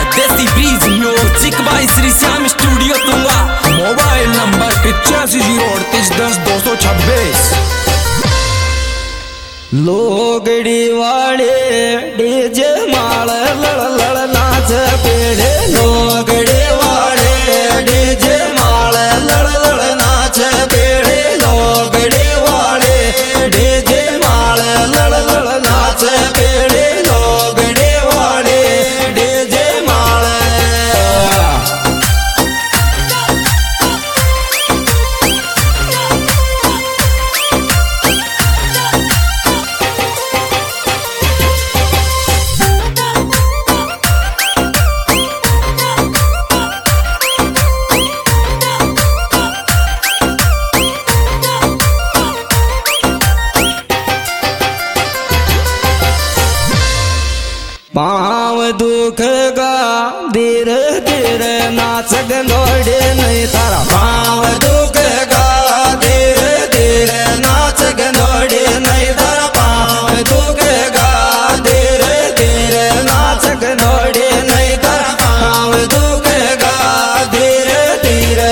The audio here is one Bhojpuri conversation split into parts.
देसी breeze music by Shri Shyam studio Tunga. Mobile number 8508310226। लोगड़ी वाले डीजे माल लड़ लड़ नाच पेड़े। लोगड़ी वाले डीजे माल लड़ लड़ नाच पेड़े। लोगड़ी वाले डीजे माल लड़ लड़ नाच पेड़े। लोगड़ी वाले डीजे माल पाँव दुख गा धीरे धीरे नाच गलोड़े नहीं तारा। पाँव दुख गा धीरे धीरे नाच गलोड़े नहीं तारा। पाँव दुख गा धीरे धीरे नाच गलोड़े नहीं तारा। पाँव दुख गा धीरे धीरे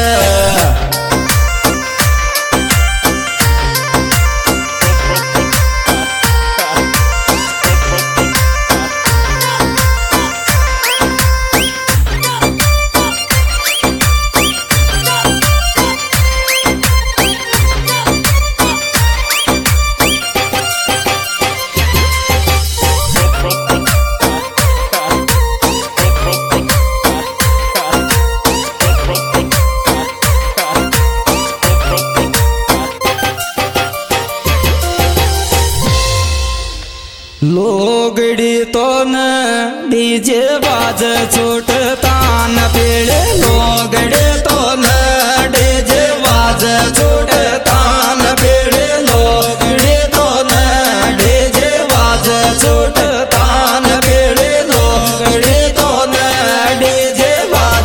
लोगड़ी तो न डीजे बाज छोट तान पेड़े। लोगड़ी तो न डीजे बाज छोट तान पेड़े। लोगड़ी तो न डीजे बाज छोट तान पेड़े। लोगड़ी तो न डीजे बाज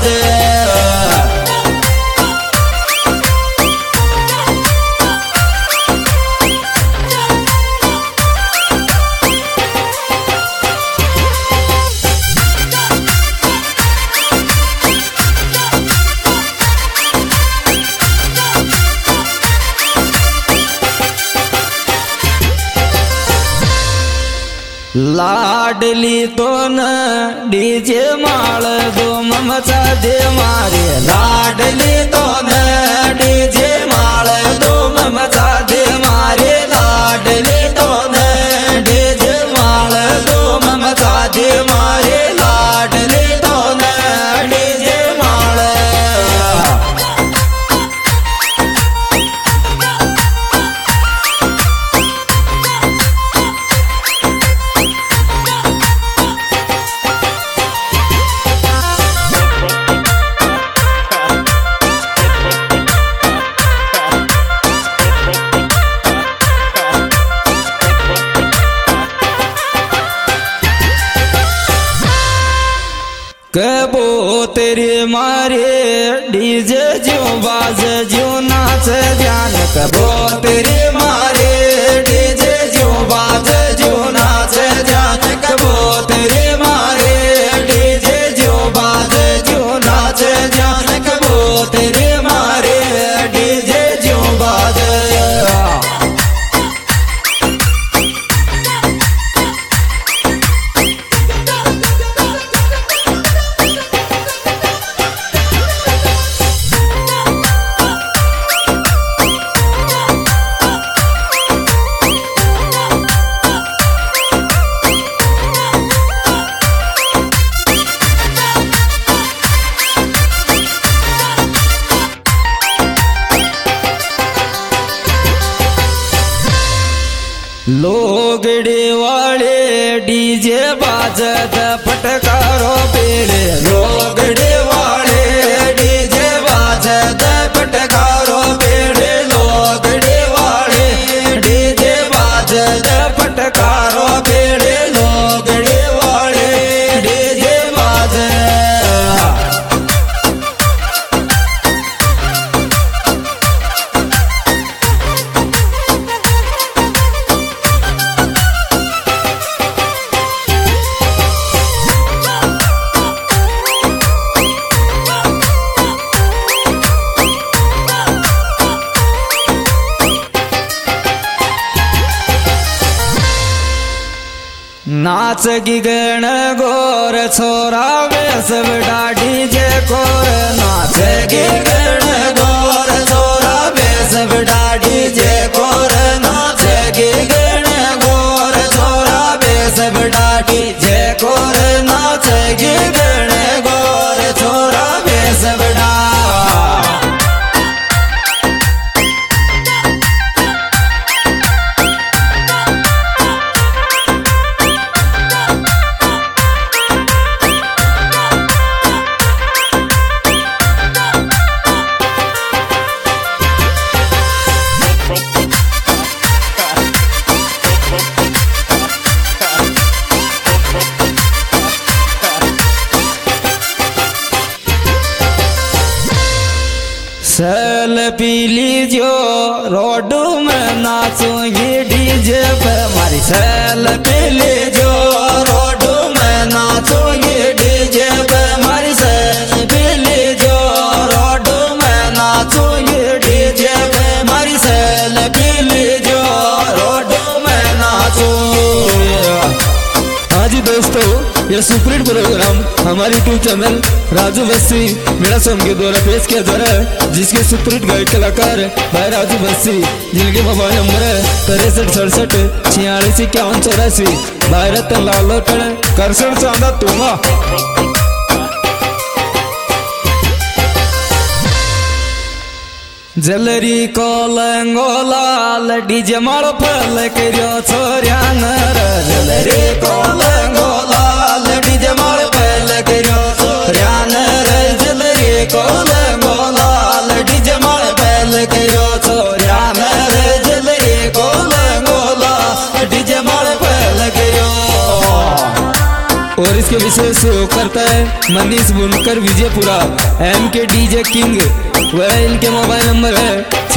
लाडली तो न डीजे माल धूम मचा दे मारे। लाडली तो न डीजे माल धूम मचा दे मारे। लाडली तो न डीजे माल धूम मचा दे मारे। लाडली तो न डीजे माल कबो तेरे मारे डीजे जो बाज जो नाच जान। कबो तेरे मारे डीजे जो बाज जो नाच जान। कबो तेरे मारे डीजे जो बाज जो नाच जान। कबो तेरे मारे डीजे जो बाज लोगड़ी वाले डीजे बाजत फटकारो पेड़े। लोगड़ी वाले डीजे बाजत फटकारो पेड़े। लोगड़ी वाले डीजे बाजत फटकारो पेड़े। लोगड़ी वाले डीजे बाज नाच की गण गोर छोरा में सब डाडी जे कोर नाच की गण गोर छोरा में सब डाडी जे कोर नाच की गण गोर छोरा में सब डाडी जे कोर नाच की गण गोर छोरा में सब डा सल पीली जो रोड में नाचूंगी डीजे पे मारी सल पीली जो रोड में नाचूंगी डीजे पे मारी सल पीली जो रोड में नाचूंगी डीजे पे मारी सल पीली जो रोड में नाचूंगी। हाँ जी दोस्तों, यह सुपरहिट प्रोग्राम हमारे यूट्यूब चैनल राजू बस्सी मेरा सॉन्ग के द्वारा पेश किया जा रहा है, जिसके सुपरहिट गायक कलाकार भाई राजू बस्सी, जिनके मोबाइल नंबर है 6367 46 51 84 भाई रतन लाल लोटन करसड़ चांदा तुंगा। जलरी को लंगो लाल डीजे मारो फल करियो छोरिया नर जलरी को लंगो लाल डीजे मारो फल करियो छोरिया नर जलरी को लंगो लाल डीजे मारो फल करियो छोरिया नर जलरी को लंगो लाल डीजे मारो फल करियो। और इसके विशेष सहयोग करता है मनीष बुनकर विजयपुरा MK DJ किंग। वह इनके मोबाइल नंबर है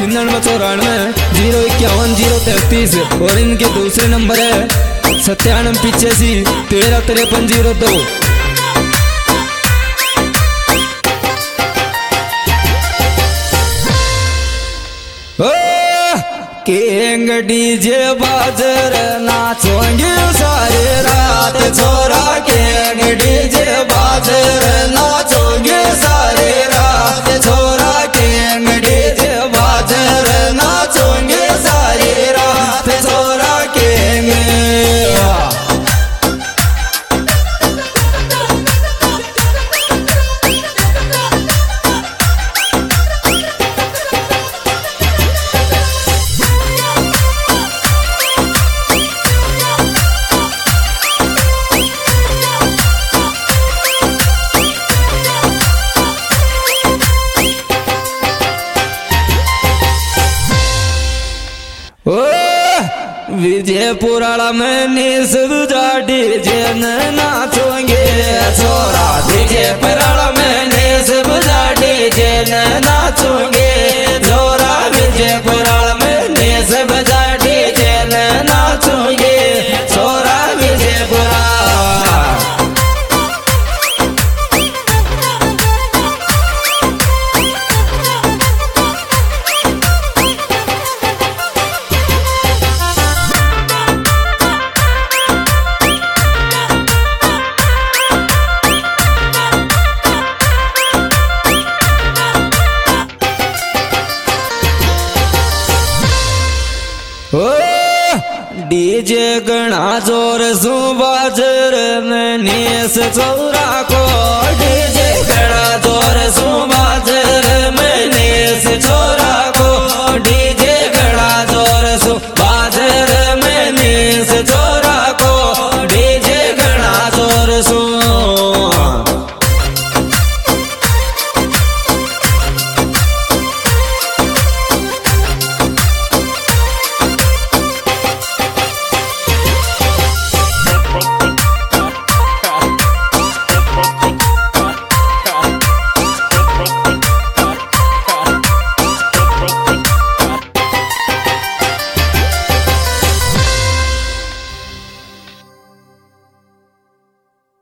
9694 051 033 और इनके दूसरे नंबर है 9785 135302। किंग डीजे बाजर नाचोंगे सारी रात छोरा किंग डीजे बाजर नाचोंगे सारी रात छोरा किंग डीजे बाजर नाचोंगे सारी रात छोरा किंग। विजयपुरा में निसद जाडी जन नाचोंगे छोरा विजयपुरा में निसद जाडी जन नाचोंगे छोरा विजयपुरा में निसद जाडी जन नाचोंगे छोरा विजयपुरा। डीजे गणा जोर सु बाजर में नेस चौरा को डीजे गणा जोर सु